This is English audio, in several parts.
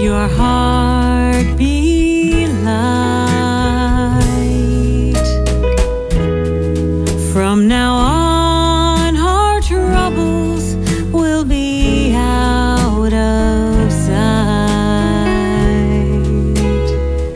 your heart be light. From now on, our troubles will be out of sight.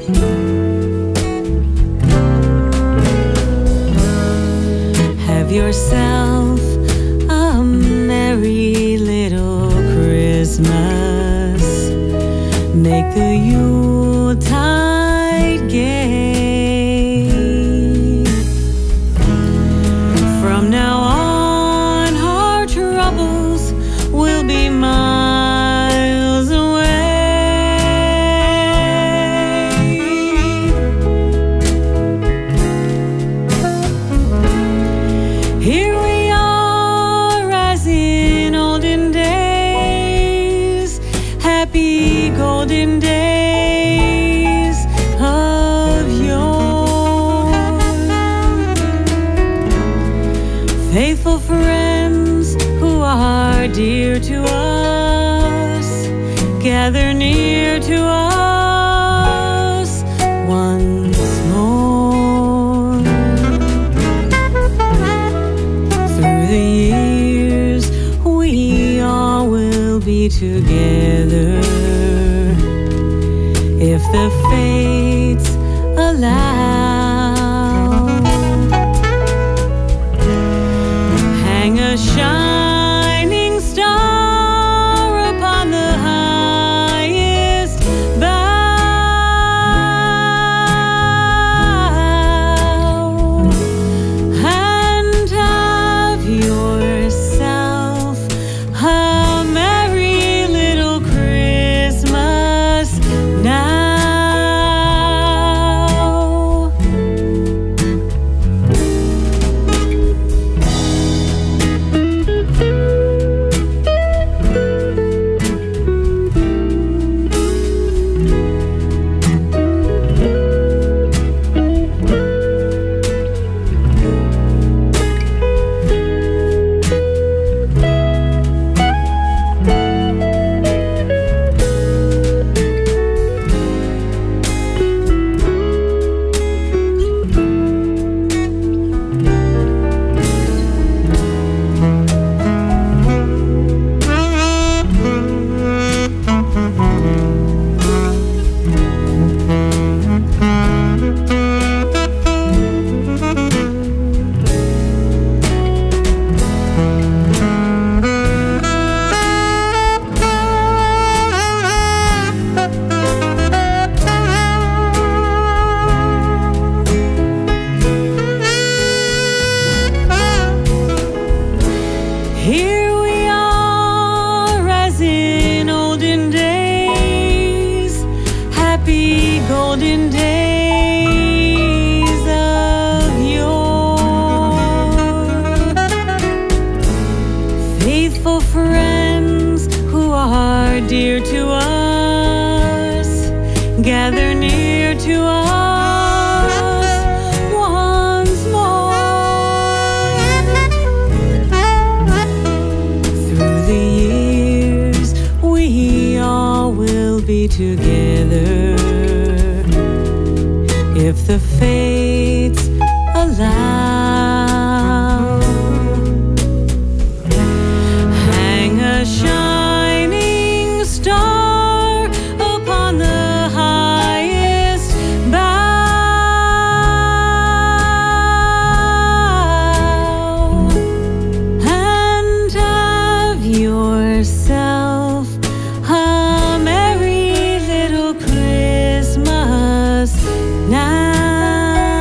Have yourself a merry little Christmas. Make the Yuletide gay. From now on, our troubles will be miles away. Here we are as in olden days, happy golden days of yore. Faithful friends who are dear to us, gather near to us once more. Through the years, we all will be together, if the fates allow. Hang a shining star upon the highest bough, and have yourself a merry little Christmas now. Here we are as in olden days, happy golden days of yore. Faithful friends who are dear to us, gather near to us once more. Through the years, we all will be together, if the fates allow. Hang a shining star upon the highest bough, and have yourself a merry little Christmas now.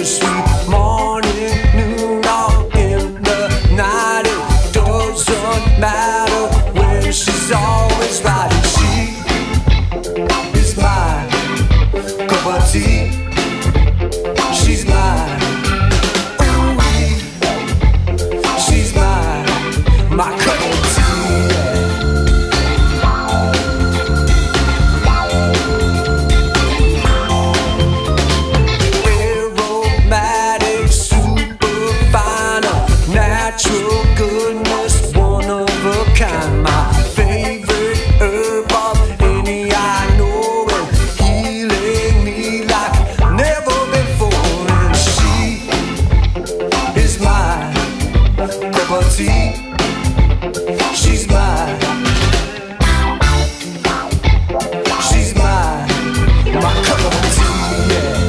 sweet morning, noon, or in the night. It doesn't matter when she's always right. And she is my cup of tea. She's mine. She's my cup of tea. Aromatic, super fine, natural goodness, one of a kind. My favorite herb of any I know, and healing me like never before. And she is my cup of tea. She's mine. She's mine. My cup of tea, yeah.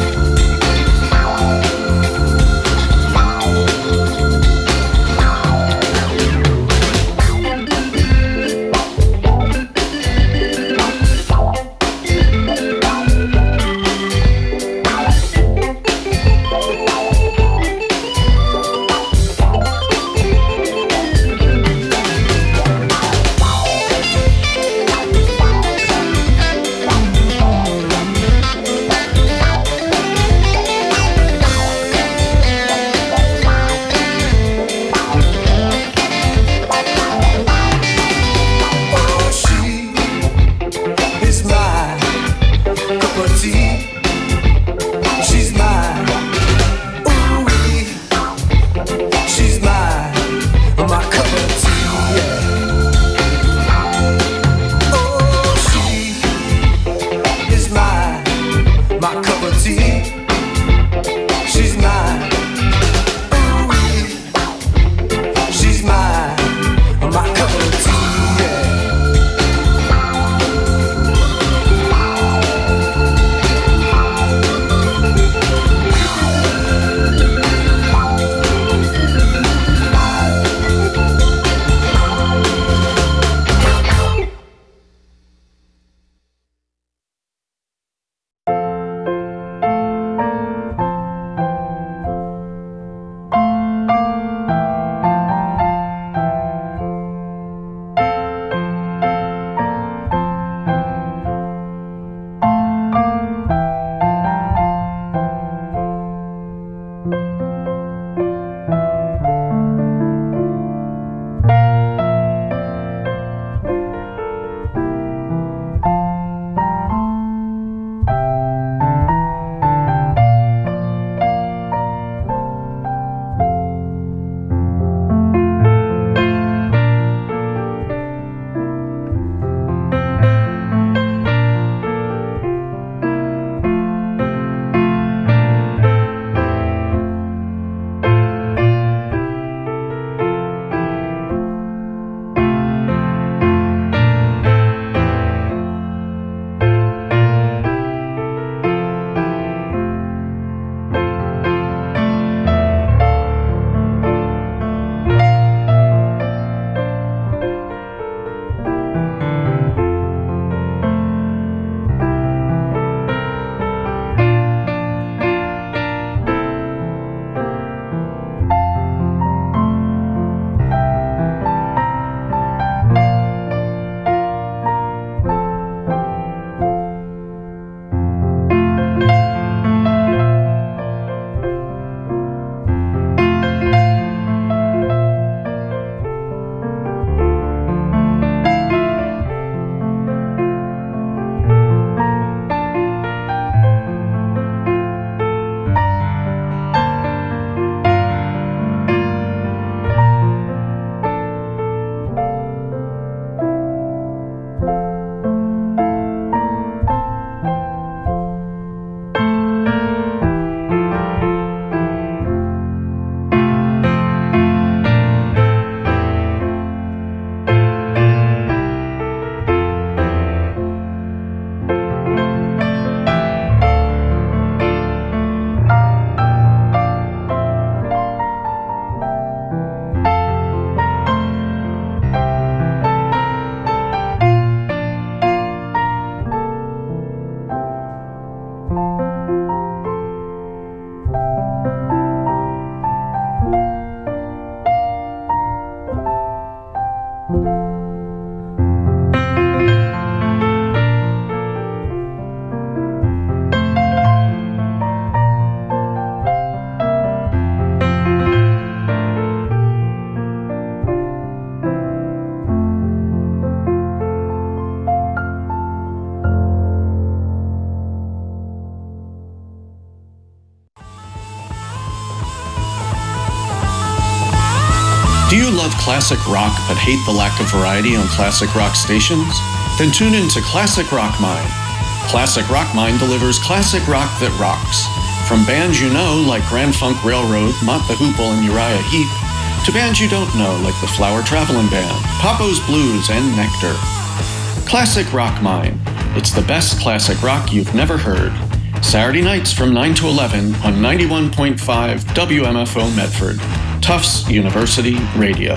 Do you love classic rock but hate the lack of variety on classic rock stations? Then tune in to Classic Rock Mine. Classic Rock Mine delivers classic rock that rocks. From bands you know like Grand Funk Railroad, Mott the Hoople, and Uriah Heep, to bands you don't know like the Flower Traveling Band, Papo's Blues, and Nectar. Classic Rock Mine. It's the best classic rock you've never heard. Saturday nights from 9 to 11 on 91.5 WMFO Medford. Tufts University Radio.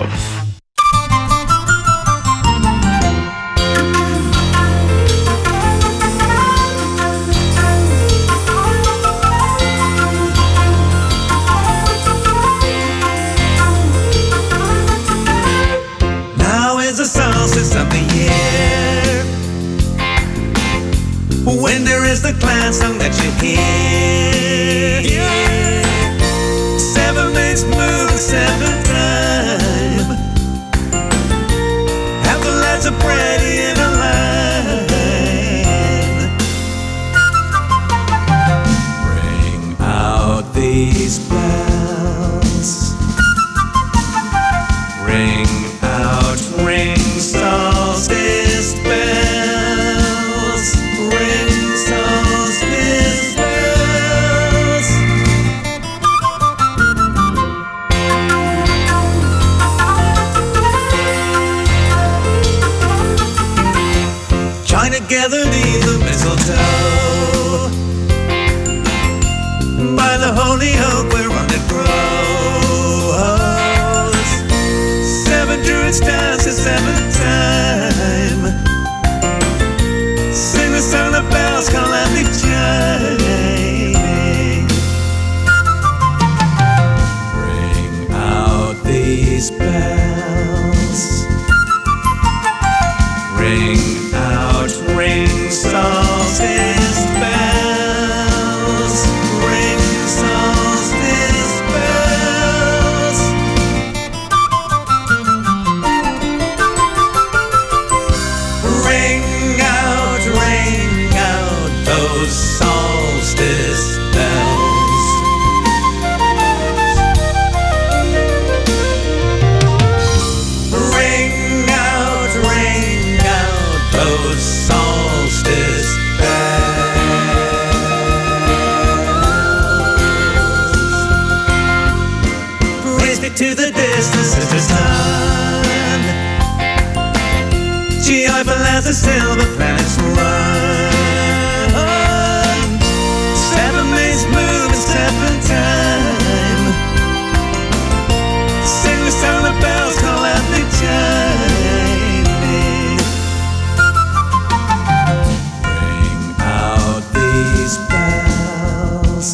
Now is the solstice of the year, when there is the clan song that you hear. Yeah. 7 mates move the 7th time. Have the lads of Brady in a line. Bring out these bells. Ring out ring solstice bells. Ring solstice bells. Join together neath the mistletoe, by the holy oak whereon it grows. 7 druids dance the 7th time. Sing the song of bells call out the chiming. Bring out these bells. Ring out ring solstice bells. Ring solstice bells. Ring out those solstice bells. Ring out those solstice bells. Praise be to the distant sister's sun, joyful as the silver planets run. 7 mates move in 7 time. Sing the sound of bells call out the chiming. Bring out these bells.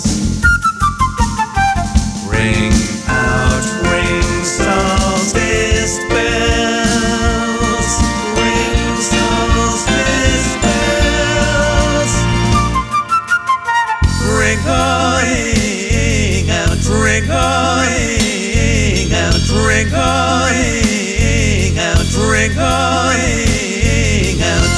Ring out ring solstice bells. Ring solstice bells. Ring out, ring out, ring out, ring out.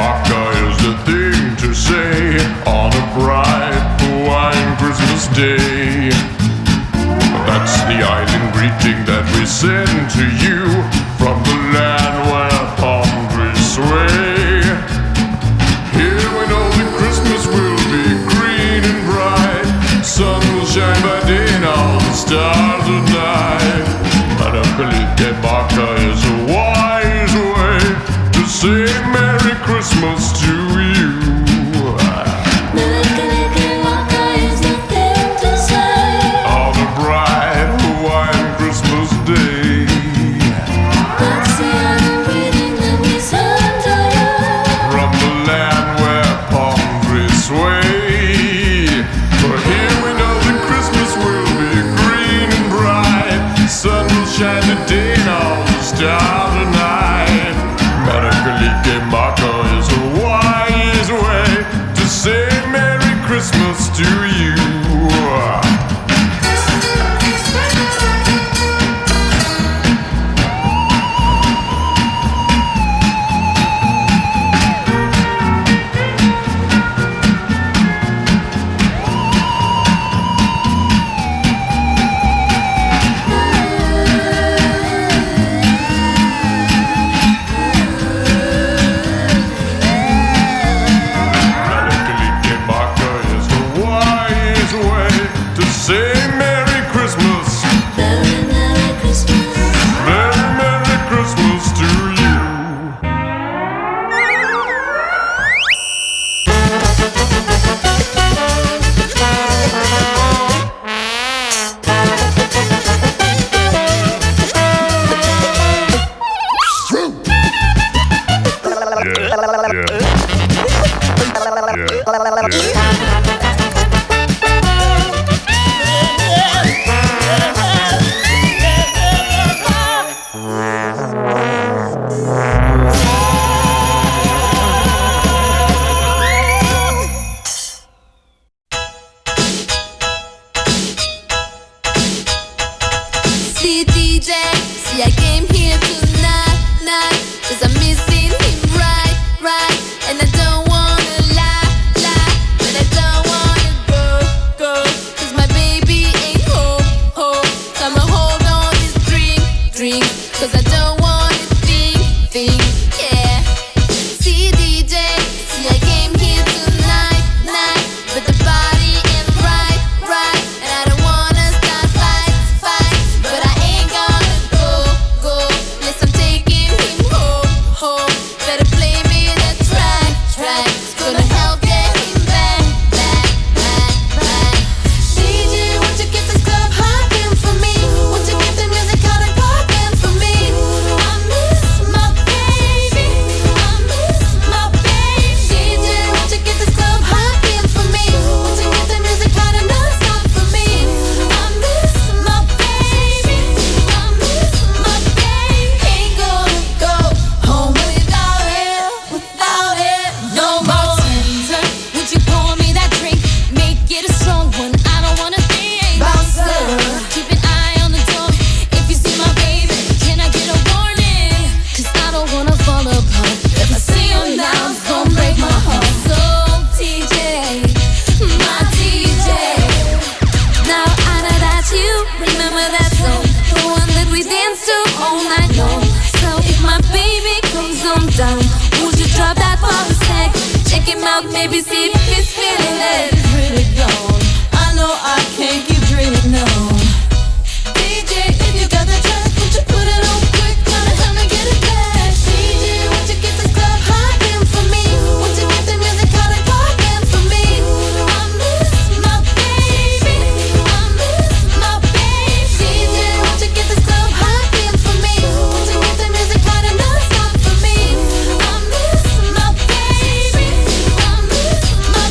Maca is the thing to say on a bright Hawaiian Christmas day. That's the island greeting that we send to you from the land where palm trees sway. Here we know that Christmas will be green and bright. Sun will shine by day and all the stars at night. Manakalike Maca is a wise way to say Merry Christmas to you. Manakalike Maca is the thing to say On a bright Hawaiian Christmas day. That's the other reading that we send to you From the land where palm trees sway. For here we know that Christmas will be green and bright. Sun will shine today and all the stars at night. Manakalike Maca is a wise way to say Merry Christmas to you. Manakalike Maca is the wise way to say Merry Christmas. Merry, Merry Christmas. Merry, Merry Christmas to you. See DJ, see I came here tonight, night, 'cause I'm missing him right, and I don't wanna lie, but I don't wanna go, 'cause my baby ain't home, so I'ma hold on this drink, 'cause I don't wanna think, yeah. See DJ, see I came here tonight, night, but the body ain't right, and I don't wanna start fights, but I ain't gonna go, unless I'm taking him home. Better play me that track, it's gonna help get him back. DJ, won't you get this club hopping for me? Won't you get the music out and popping for me? I miss my baby, DJ, won't you get this club hopping for me? Won't you get the music out and not stop for me? I miss my baby, ain't gonna go home without it, no more. Bartender, would you pour me that drink? Make it a strong one, I don't wanna think. Bouncer, keep an eye on the door. If you see my baby, can I get a warning? 'Cause I don't wanna fall apart. If I see him now, it's gonna break my heart. So DJ, my DJ, now I know that you remember that song, the one that we danced to all night long. So if my baby comes on down, would you drop that for a sec? Check him out, maybe see if he's feeling it. Really gone, I know I can't keep dreaming now. DJ, if you got the track, would you put it on quick? Gotta help me get it back. DJ, won't you get this club hopping for me? Won't you get the music out and popping for me? I miss my baby, DJ, won't you get this club hopping for me? Won't you get the music out and not stop for me? I miss my baby,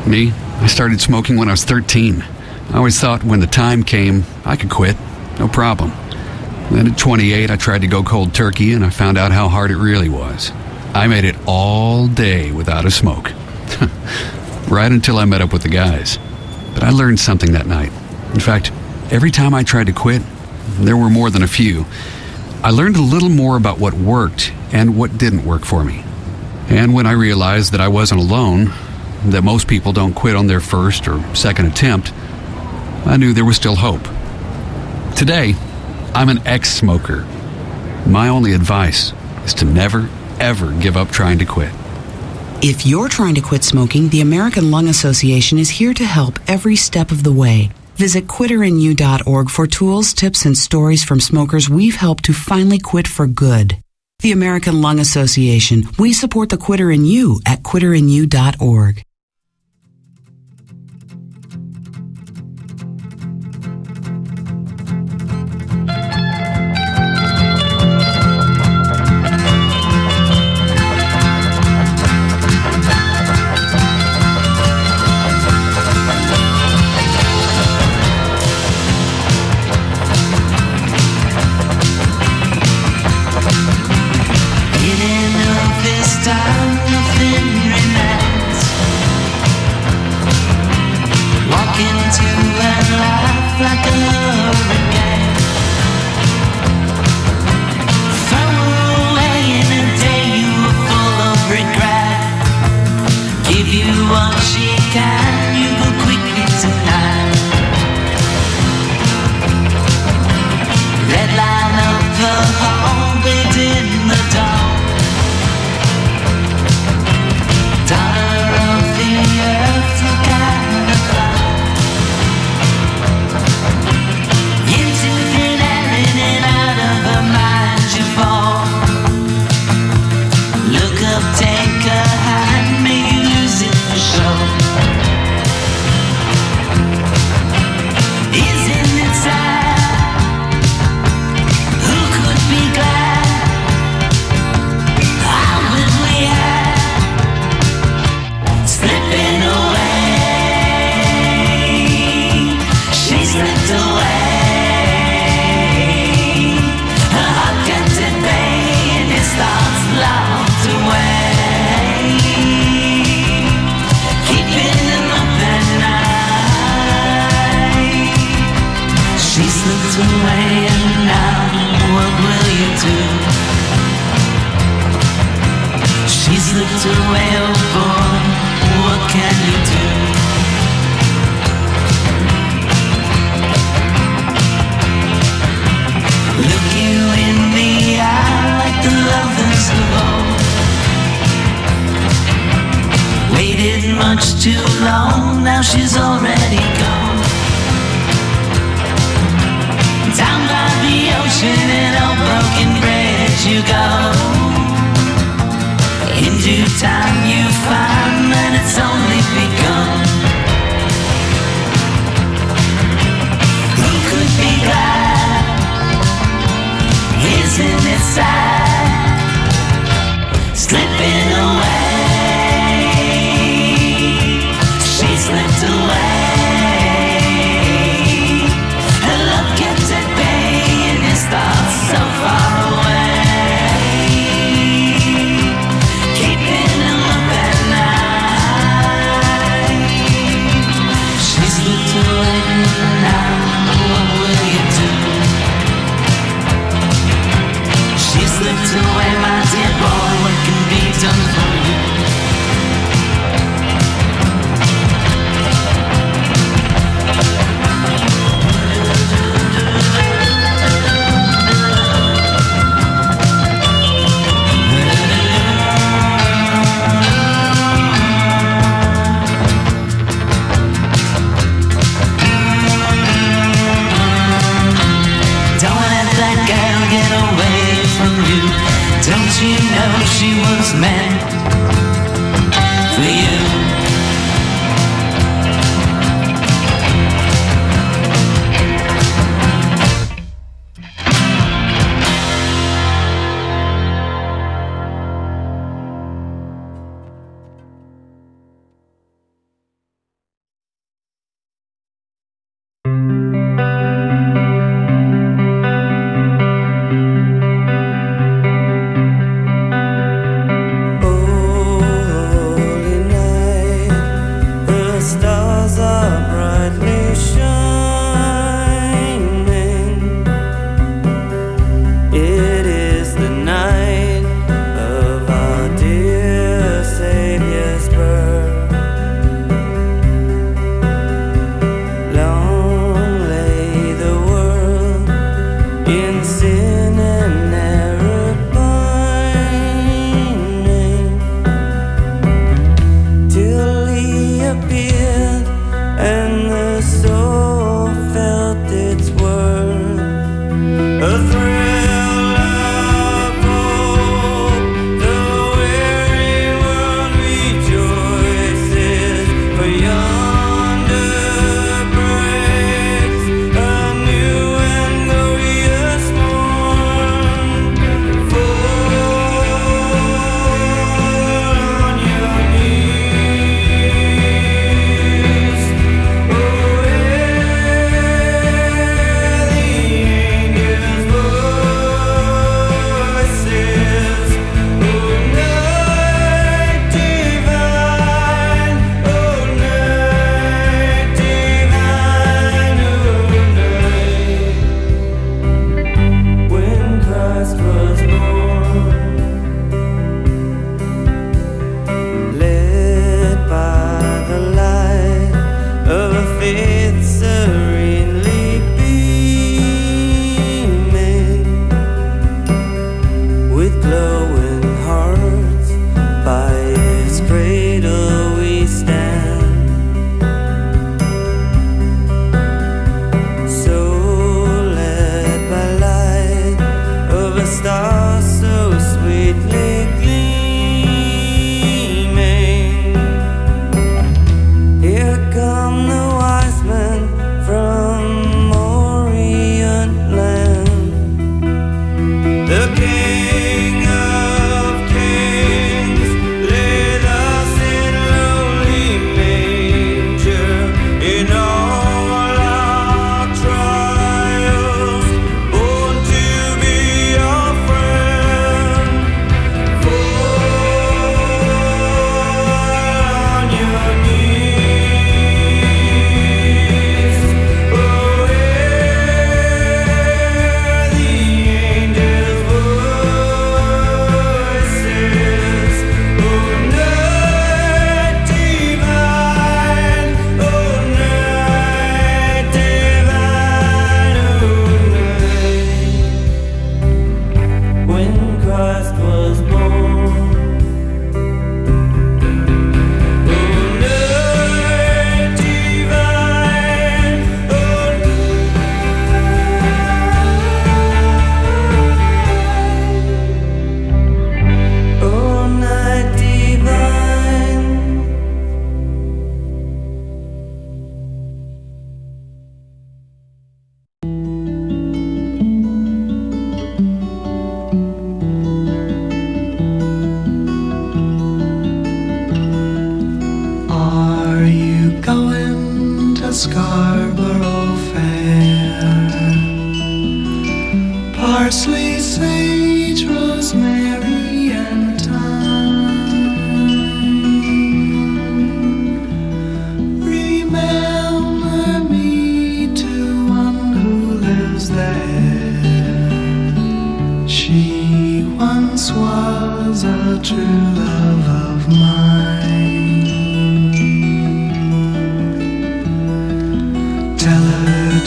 Me, I started smoking when I was 13. I always thought when the time came, I could quit. No problem. Then at 28, I tried to go cold turkey, and I found out how hard it really was. I made it all day without a smoke. Right until I met up with the guys. But I learned something that night. In fact, every time I tried to quit, there were more than a few, I learned a little more about what worked and what didn't work for me. And when I realized that I wasn't alone, that most people don't quit on their first or second attempt, I knew there was still hope. Today, I'm an ex-smoker. My only advice is to never, ever give up trying to quit. If you're trying to quit smoking, the American Lung Association is here to help every step of the way. Visit quitterinyou.org for tools, tips, and stories from smokers we've helped to finally quit for good. The American Lung Association. We support the quitter in you at quitterinyou.org. Much too long, now she's already gone. Down by the ocean in a broken bridge you go. In due time you find that it's only begun. Who could be glad? Isn't it sad? Slipping away. Slipped away. Her love kept at bay and his thoughts so far away. Keeping him up at night. She slipped away now, what will you do? She slipped away, my dear boy, what can be done for you? Don't you know she was meant for you?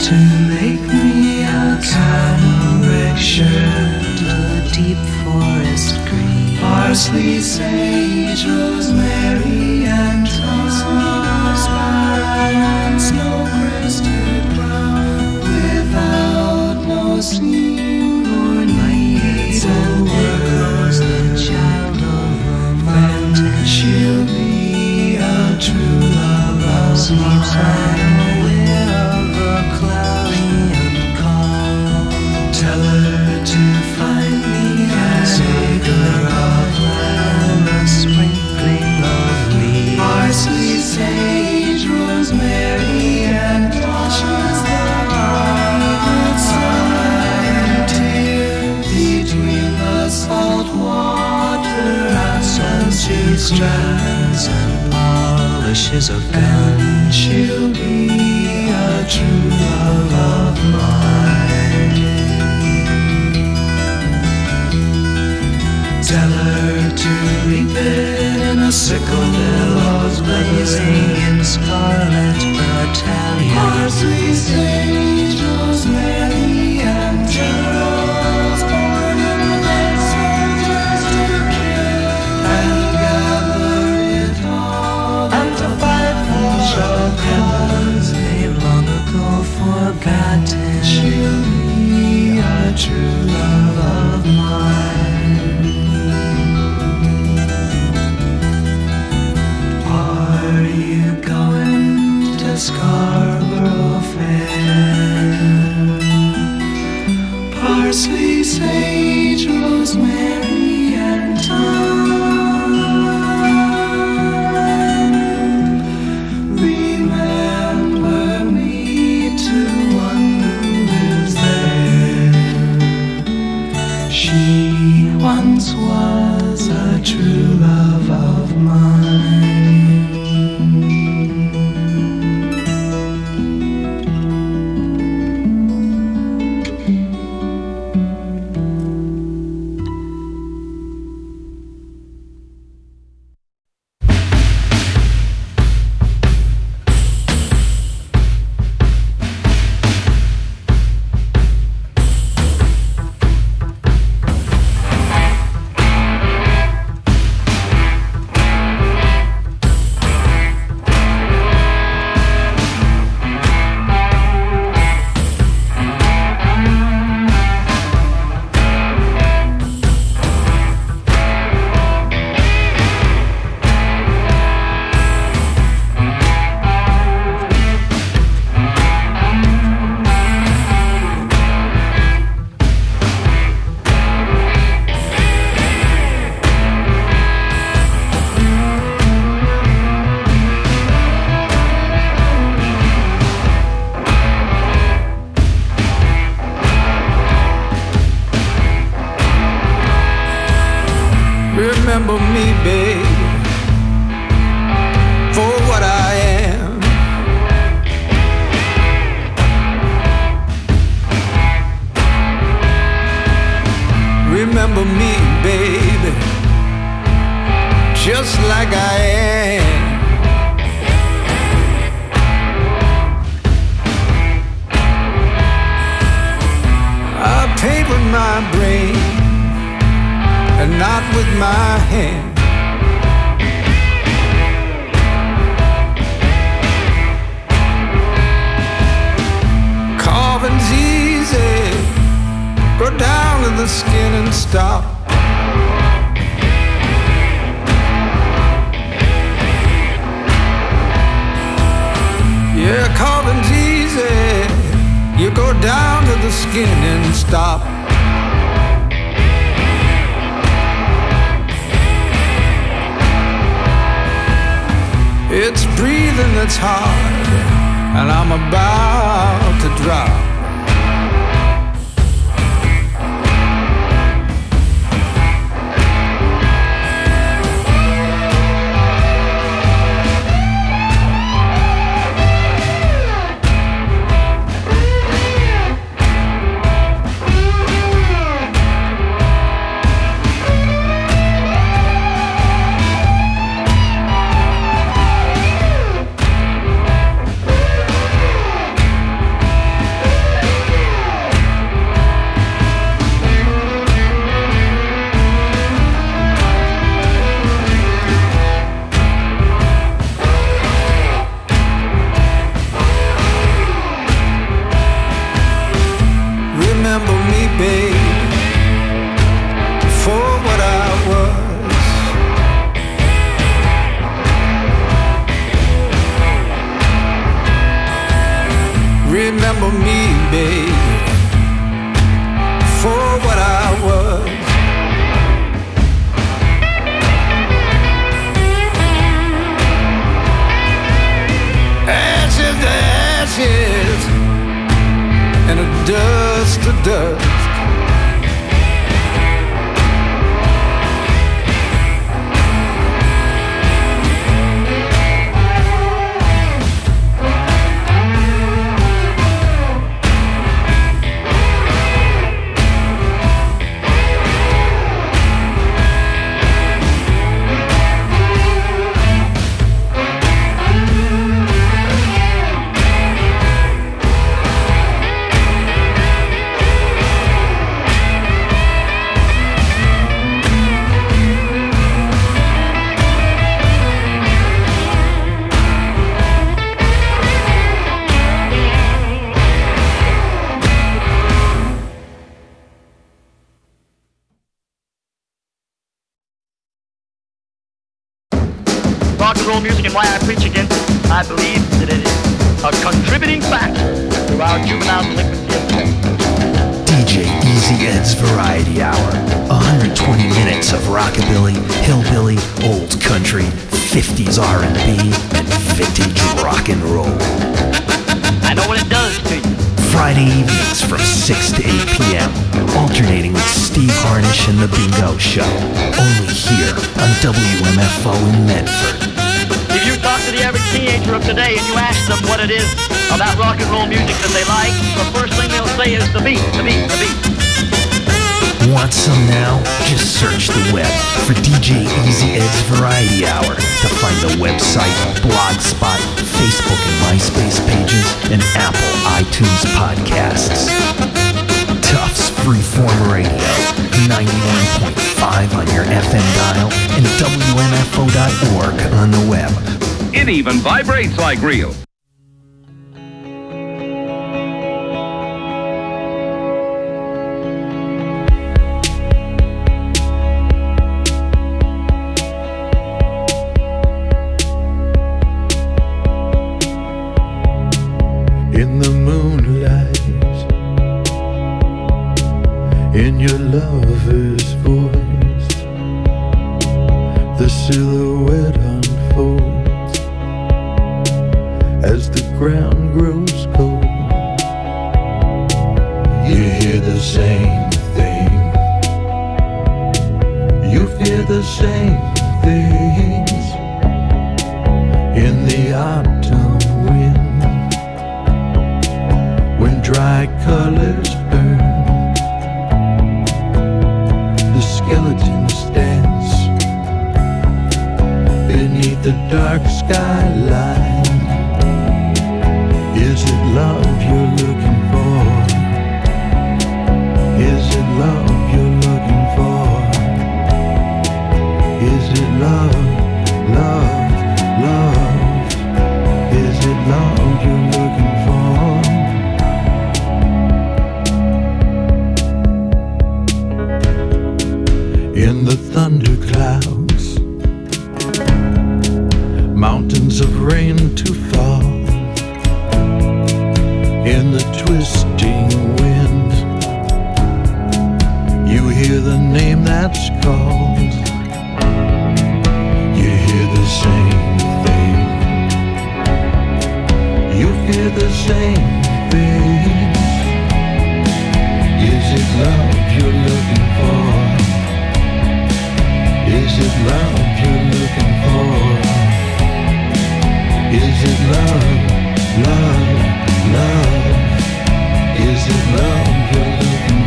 to make me a cambric shirt, a deep forest green, parsley, sage, rosemary, and thyme, sparrow and snow-crested brown, without no seam or needs, and there goes the child of the mountain. She'll be a true love of mine. Tell her to find me an acre of land, a sprinkling of leaves, parsley, sage, rosemary, and thyme, the sun tear between the salt water and she strands and polishes a gun. She'll be a true love of mine. Tell her to reap it in a sickle, billows blazing in scarlet battalion, parsley, sage, rosemary, and geraniums, ornament and soldiers to kill, and gather it all and to fight for a cause they've long ago forgotten. She'll be a true love of mine. Scarborough Fair, parsley, sage, rosemary, and thyme. Remember me to one who lives there. She once was a true love of mine. Remember me, babe, for what I am. Remember me, baby, just like I am. I paint with my brain and not with my hand. Carving's easy, go down to the skin and stop. Yeah, carving's easy, you go down to the skin and stop. It's breathing that's hard, and I'm about to drop. remember me, baby, for what I was. Ashes to ashes, and a dust to dust. Rock and roll music and why I preach against it. I believe that it is a contributing factor to our juvenile delinquency epidemic. DJ Easy Ed's Variety Hour. 120 minutes of rockabilly, hillbilly, old country, 50s R&B, and vintage rock and roll. I know what it does to you. Friday evenings from 6 to 8 p.m. Alternating with Steve Harnish and The Bingo Show. Only here on WMFO in Medford. If you talk to the average teenager of today and you ask them what it is about rock and roll music that they like, the first thing they'll say is the beat, the beat, the beat. Want some now? Just search the web for DJ Easy Ed's Variety Hour to find the website, Blogspot, Facebook and MySpace pages, and Apple iTunes podcasts. Tufts Freeform Radio, 91.5 on your FM dial and WMFO.org on the web. It even vibrates like real. In the moonlight, in your lover's voice, the silhouette unfolds as the ground grows cold. You hear the same thing, you feel the same things in the autumn wind, when dry colors burn, the skeletons dance beneath the dark skyline. Is it love you're looking for? Is it love you're looking for? Is it love, love, love? Is it love you're looking for? In the thunderclouds, mountains of rain to fall, in the twisting wind, you hear the name that's called. You hear the same thing, you feel the same thing. Is it love you're looking for? Is it love you're looking for? Is it love, love, love? Is it love you're looking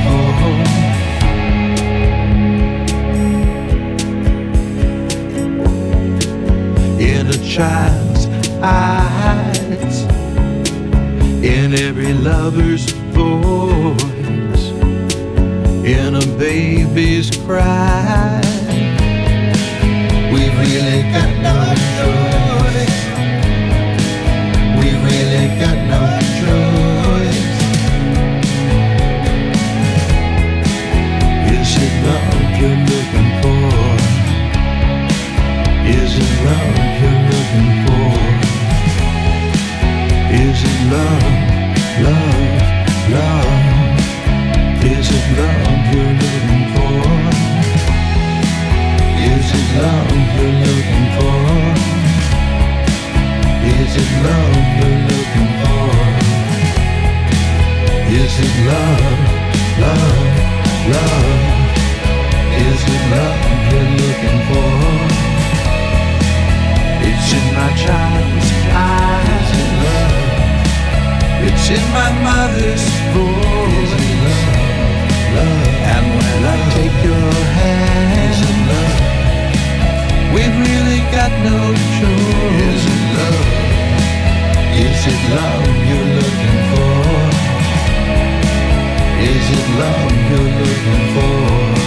for? In a child's eyes, in every lover's voice, in a baby's cry, we really got no choice. We really got no choice. Is it love you're looking for? Is it love you're looking for? Is it love, love, love? Is it love you're looking for? Is it love you're looking for? Is it love you're looking for? Is it love, love, love? Is it love you're looking for? It's in my child's eyes. Is it love? It's in my mother's voice. Is it love, love? And when I take your hand, is it love? We've really got no choice. Is it love? Is it love you're looking for? Is it love you're looking for?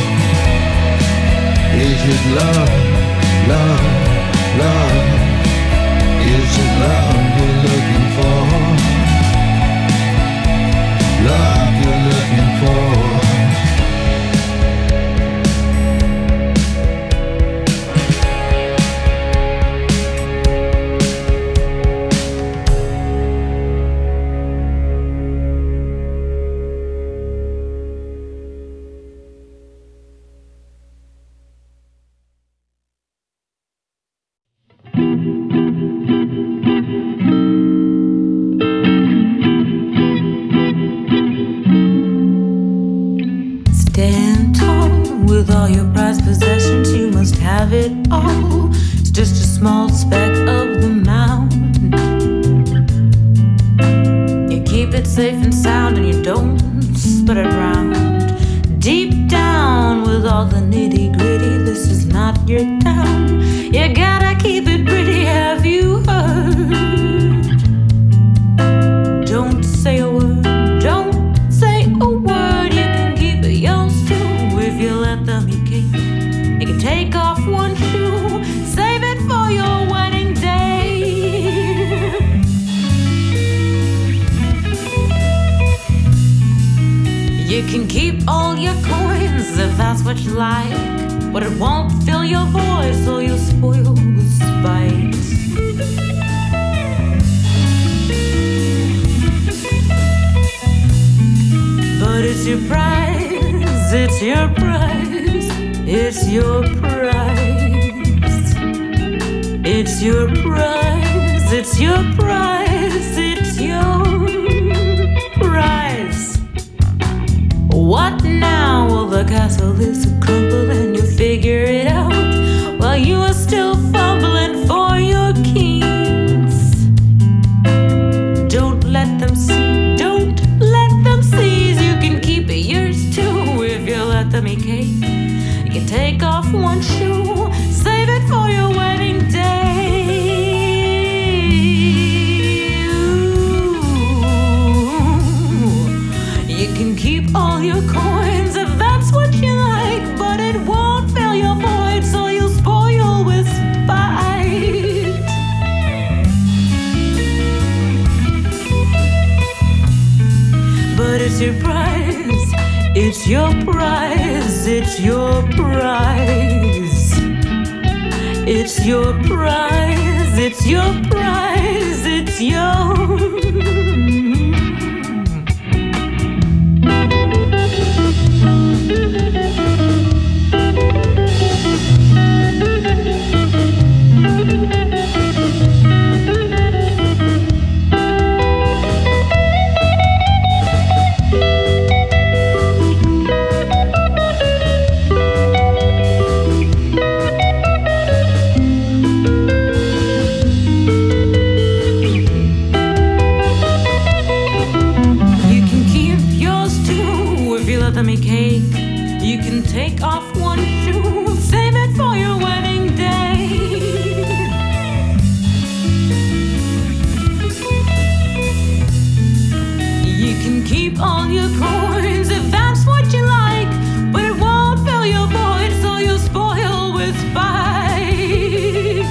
Is it love, love, love? Is it love you're looking for? Love you're looking for? Have it all. It's just a small speck of the mountain. You keep it safe and sound and you don't spread it around. Deep down with all the nitty gritty, this is not your town. You gotta keep it pretty, have you heard? Don't say a word, don't say a word. You can keep it yours too if you let them. You can take off one shoe, save it for your wedding day. You can keep all your coins if that's what you like, but it won't fill your voice or you'll spoil the spice. But it's your prize, it's your prize, it's your prize. It's your prize, it's your prize, it's your prize. What now? Well, the castle is crumbled and you figure it out while you are still fumbling for your keys. Don't let them see, don't let them seize. You can keep it yours too if you let them eat cake. You can take off one shoe, save it for your wedding day. You can keep all your coins if that's what you like, but it won't fill your void, so you'll spoil with spite. But it's your prize, it's your prize, it's your prize. It's your prize, it's your prize, it's your. You can take off one shoe, save it for your wedding day. You can keep all your coins if that's what you like, but it won't fill your void, so you'll spoil with spite.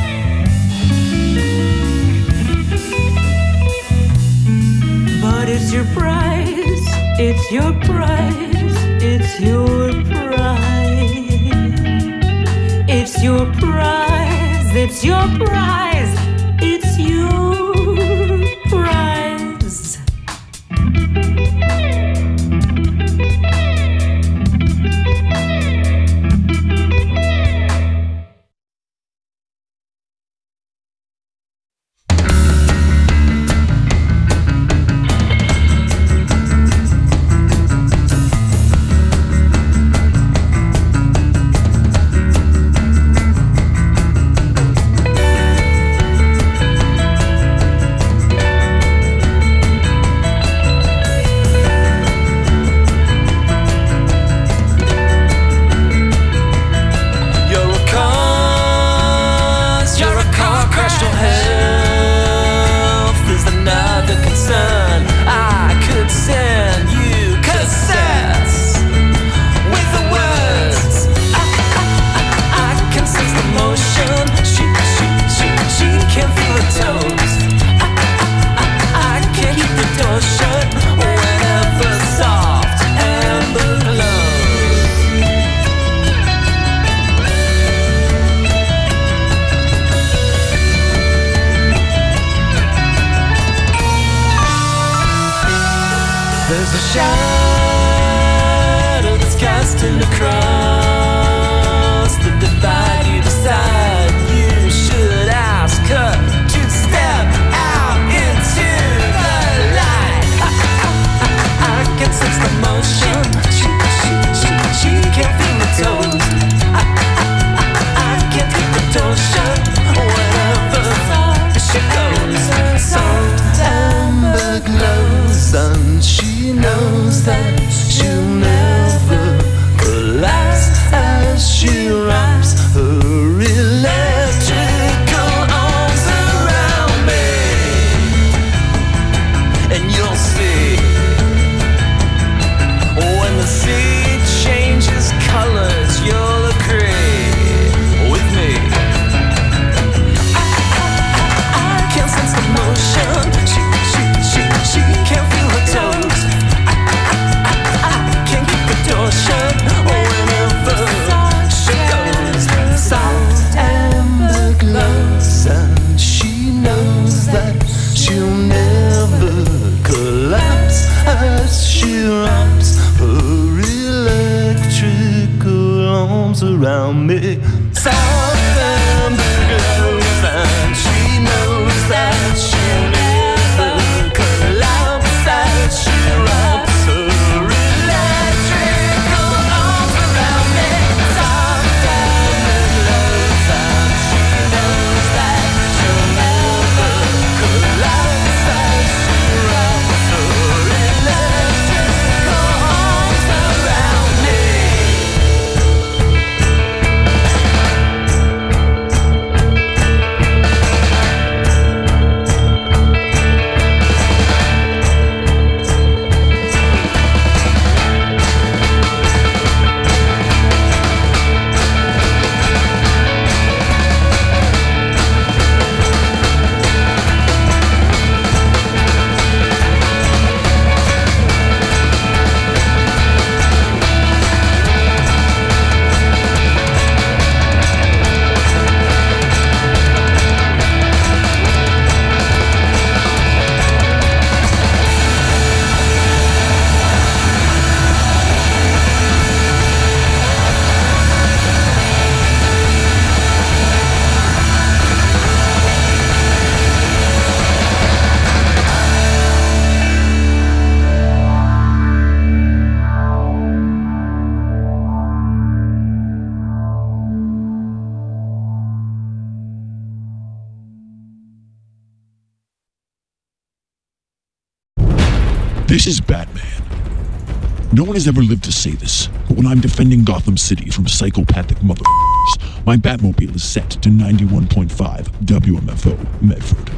But it's your prize, it's your prize, it's your prize. It's your prize, it's your prize, it's your prize. Cause you're a car crash. Your health is another concern. I could send you cassettes with the words. I can sense the motion. She can feel the toes. I can't keep the door shut whenever soft amber glows. There's a shadow that's casting across the divide. You decide you should ask her to step out into the light. I can sense the motion. She can't feel the toes. I can't keep the door shut whenever she goes. Soft amber glows, and she knows that she'll never collapse as she wraps her electrical arms around me. And you'll see when the sea changes colors, you'll agree with me. I can't sense the motion. She can't feel her toes. I can't keep the door shut whenever she goes. Soft amber glows, and she knows that she'll never collapse as she wraps her electrical arms around me. Soft amber glows, and she knows that she'll never collapse as she wraps her electrical arms around me. Soft amber glows, and she knows that she'll never collapse as she wraps her electrical arms around me. This is Batman. No one has ever lived to say this, but when I'm defending Gotham City from psychopathic motherfuckers, my Batmobile is set to 91.5 WMFO Medford.